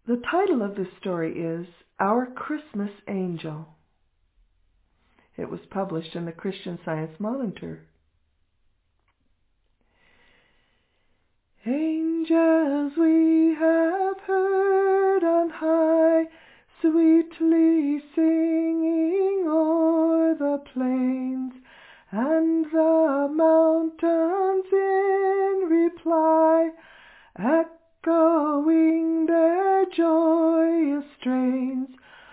The title of this story is Our Christmas Angel. It was published in the Christian Science Monitor. Angels we have heard on high, sweetly singing o'er the plains, and the mountains in reply, echoing their joyous strains.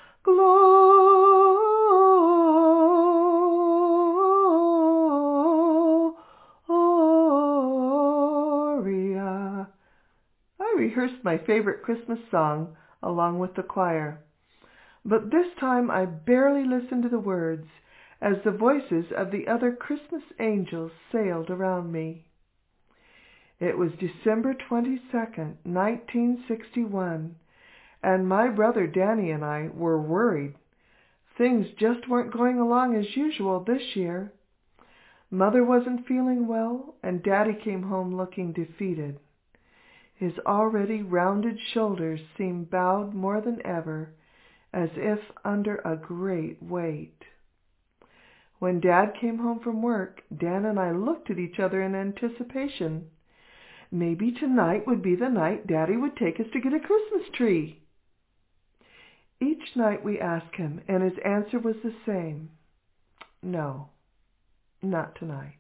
Gloria. I rehearsed my favorite Christmas song along with the choir, but this time I barely listened to the words as the voices of the other Christmas angels sailed around me. It was December 22nd, 1961, and my brother Danny and I were worried. Things just weren't going along as usual this year. Mother wasn't feeling well, and Daddy came home looking defeated. His already rounded shoulders seemed bowed more than ever, as if under a great weight. When Dad came home from work, Dan and I looked at each other in anticipation. Maybe tonight would be the night Daddy would take us to get a Christmas tree. Each night we asked him, and his answer was the same. No, not tonight.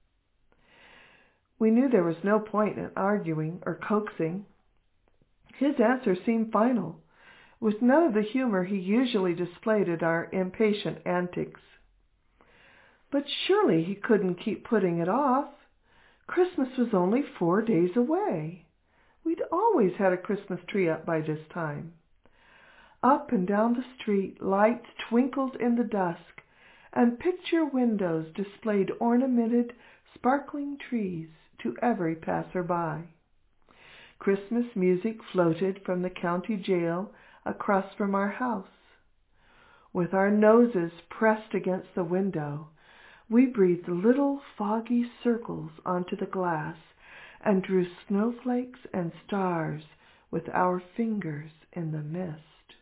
We knew there was no point in arguing or coaxing. His answer seemed final, with none of the humor he usually displayed at our impatient antics. But surely he couldn't keep putting it off. Christmas was only 4 days away. We'd always had a Christmas tree up by this time. Up and down the street, lights twinkled in the dusk, and picture windows displayed ornamented, sparkling trees to every passer-by. Christmas music floated from the county jail across from our house. With our noses pressed against the window, we breathed little foggy circles onto the glass and drew snowflakes and stars with our fingers in the mist.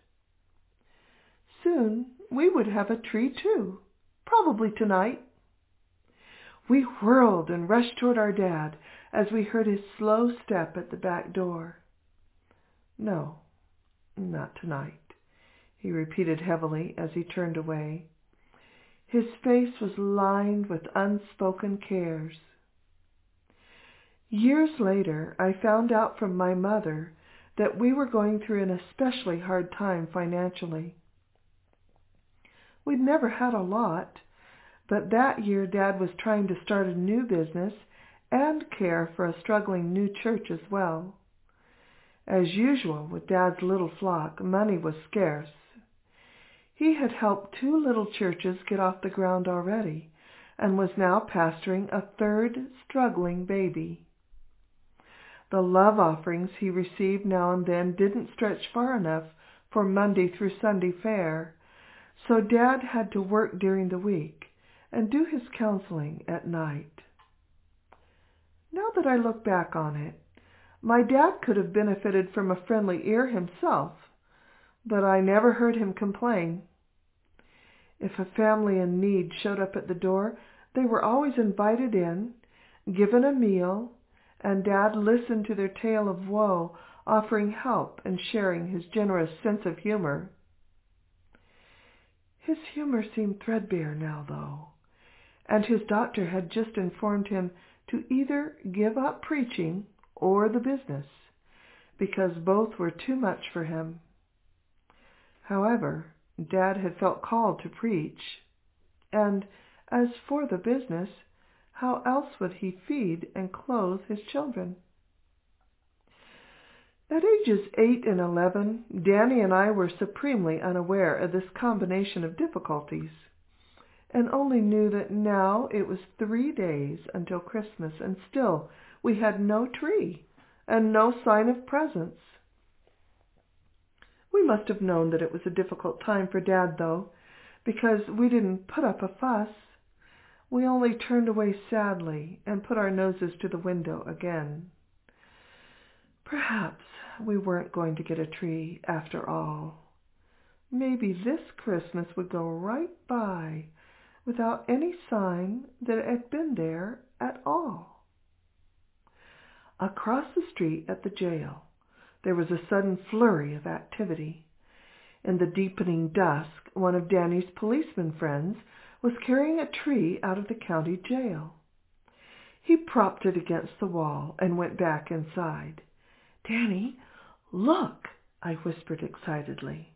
Soon we would have a tree too, probably tonight. We whirled and rushed toward our dad as we heard his slow step at the back door. No, not tonight, he repeated heavily as he turned away. His face was lined with unspoken cares. Years later, I found out from my mother that we were going through an especially hard time financially. We'd never had a lot, but that year Dad was trying to start a new business and care for a struggling new church as well. As usual with Dad's little flock, money was scarce. He had helped 2 little churches get off the ground already and was now pastoring a 3rd struggling baby. The love offerings he received now and then didn't stretch far enough for Monday through Sunday fare, so Dad had to work during the week and do his counseling at night. Now that I look back on it, my dad could have benefited from a friendly ear himself, but I never heard him complain. If a family in need showed up at the door, they were always invited in, given a meal, and Dad listened to their tale of woe, offering help and sharing his generous sense of humor. His humor seemed threadbare now, though, and his doctor had just informed him to either give up preaching or the business, because both were too much for him. However, Dad had felt called to preach, and as for the business, how else would he feed and clothe his children? At ages 8 and 11, Danny and I were supremely unaware of this combination of difficulties, and only knew that now it was 3 days until Christmas, and still we had no tree and no sign of presents. We must have known that it was a difficult time for Dad, though, because we didn't put up a fuss. We only turned away sadly and put our noses to the window again. Perhaps we weren't going to get a tree after all. Maybe this Christmas would go right by without any sign that it had been there at all. Across the street at the jail, there was a sudden flurry of activity. In the deepening dusk, one of Danny's policeman friends was carrying a tree out of the county jail. He propped it against the wall and went back inside. "Danny, look," I whispered excitedly.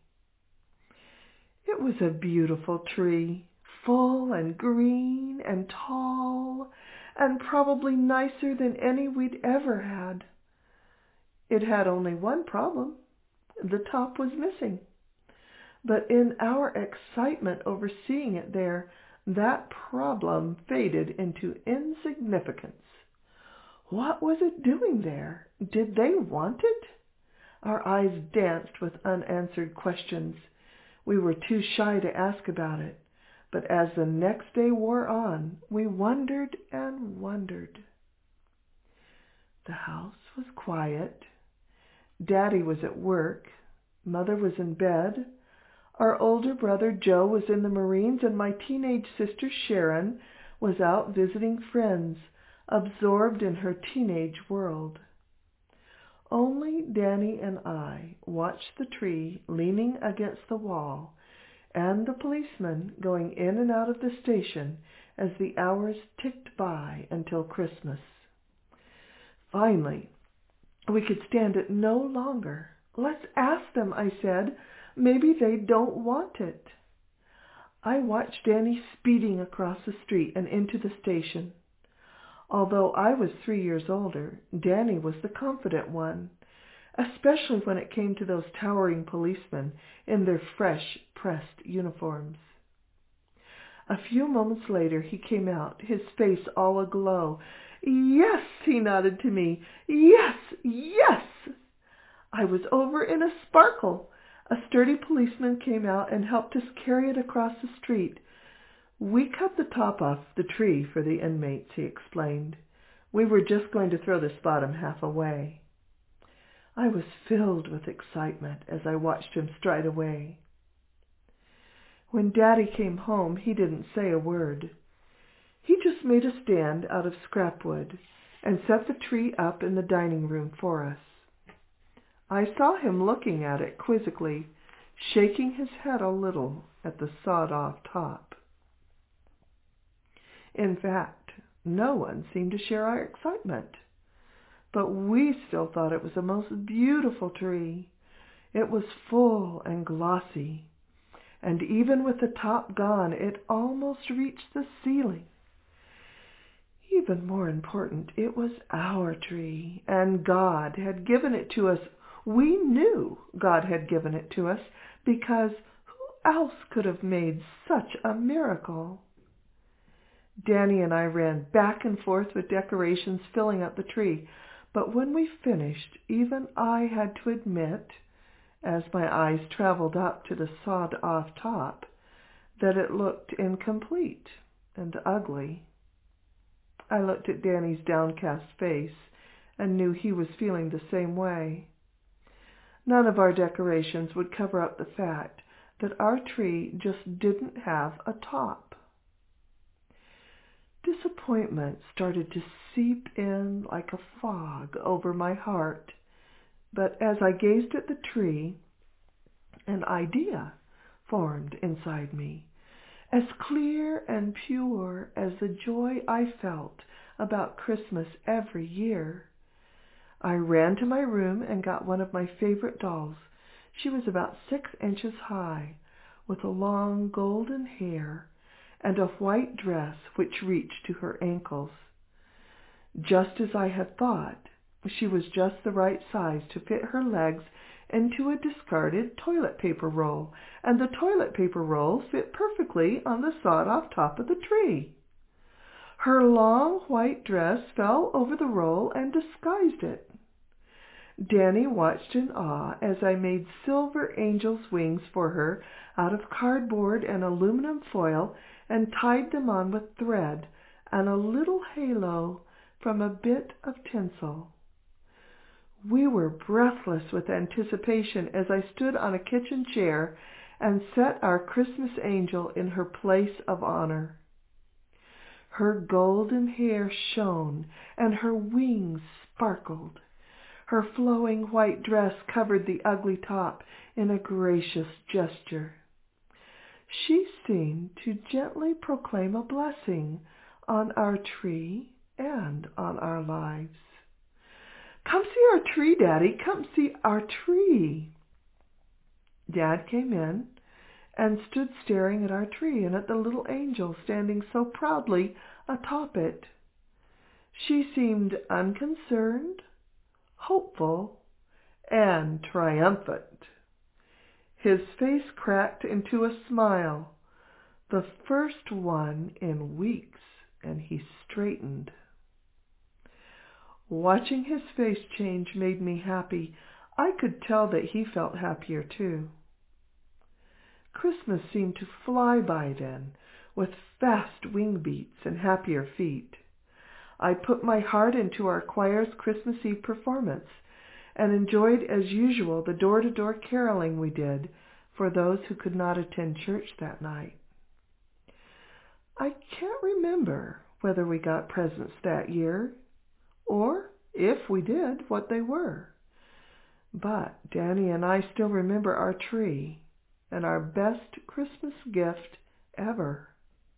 It was a beautiful tree, full and green and tall, and probably nicer than any we'd ever had. It had only one problem. The top was missing. But in our excitement over seeing it there, that problem faded into insignificance. What was it doing there? Did they want it? Our eyes danced with unanswered questions. We were too shy to ask about it. But as the next day wore on, we wondered and wondered. The house was quiet. Daddy was at work. Mother was in bed. Our older brother Joe was in the Marines, and my teenage sister Sharon was out visiting friends, absorbed in her teenage world. Only Danny and I watched the tree leaning against the wall and the policeman going in and out of the station as the hours ticked by until Christmas. Finally, we could stand it no longer. "Let's ask them," I said. "Maybe they don't want it." I watched Danny speeding across the street and into the station. Although I was 3 years older, Danny was the confident one, especially when it came to those towering policemen in their fresh, pressed uniforms. A few moments later he came out, his face all aglow. "Yes," he nodded to me. "Yes, yes." I was over in a sparkle. A sturdy policeman came out and helped us carry it across the street. "We cut the top off the tree for the inmates," he explained. "We were just going to throw this bottom half away." I was filled with excitement as I watched him stride away. When Daddy came home, he didn't say a word. He just made a stand out of scrap wood and set the tree up in the dining room for us. I saw him looking at it quizzically, shaking his head a little at the sawed-off top. In fact, no one seemed to share our excitement. But we still thought it was a most beautiful tree. It was full and glossy, and even with the top gone, it almost reached the ceiling. Even more important, it was our tree, and God had given it to us. We knew God had given it to us because who else could have made such a miracle? Danny and I ran back and forth with decorations filling up the tree, but when we finished, even I had to admit, as my eyes traveled up to the sawed-off top, that it looked incomplete and ugly. I looked at Danny's downcast face and knew he was feeling the same way. None of our decorations would cover up the fact that our tree just didn't have a top. Disappointment started to seep in like a fog over my heart, but as I gazed at the tree, an idea formed inside me, as clear and pure as the joy I felt about Christmas every year. I ran to my room and got one of my favorite dolls. She was about 6 inches high, with a long golden hair and a white dress which reached to her ankles. Just as I had thought, she was just the right size to fit her legs into a discarded toilet paper roll, and the toilet paper roll fit perfectly on the sawed-off top of the tree. Her long white dress fell over the roll and disguised it. Danny watched in awe as I made silver angel's wings for her out of cardboard and aluminum foil and tied them on with thread and a little halo from a bit of tinsel. We were breathless with anticipation as I stood on a kitchen chair and set our Christmas angel in her place of honor. Her golden hair shone and her wings sparkled. Her flowing white dress covered the ugly top in a gracious gesture. She seemed to gently proclaim a blessing on our tree and on our lives. "Come see our tree, Daddy. Come see our tree." Dad came in and stood staring at our tree and at the little angel standing so proudly atop it. She seemed unconcerned, hopeful, and triumphant. His face cracked into a smile, the first one in weeks, and he straightened. Watching his face change made me happy. I could tell that he felt happier too. Christmas seemed to fly by then, with fast wing beats and happier feet. I put my heart into our choir's Christmas Eve performance and enjoyed as usual the door-to-door caroling we did for those who could not attend church that night. I can't remember whether we got presents that year, or if we did, what they were. But Danny and I still remember our tree and our best Christmas gift ever.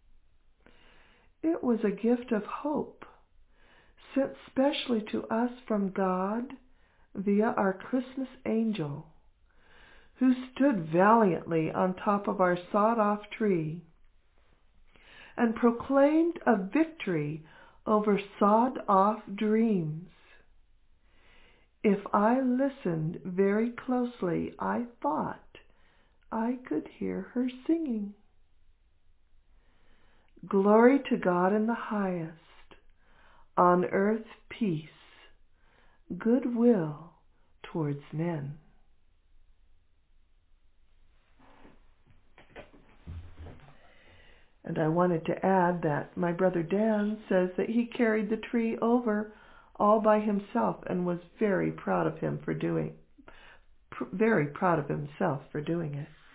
It was a gift of hope, sent specially to us from God via our Christmas angel, who stood valiantly on top of our sawed-off tree and proclaimed a victory over sawed-off dreams. If I listened very closely, I thought I could hear her singing. "Glory to God in the highest, on earth peace, goodwill towards men." And I wanted to add that my brother Dan says that he carried the tree over all by himself and was very proud of himself for doing it.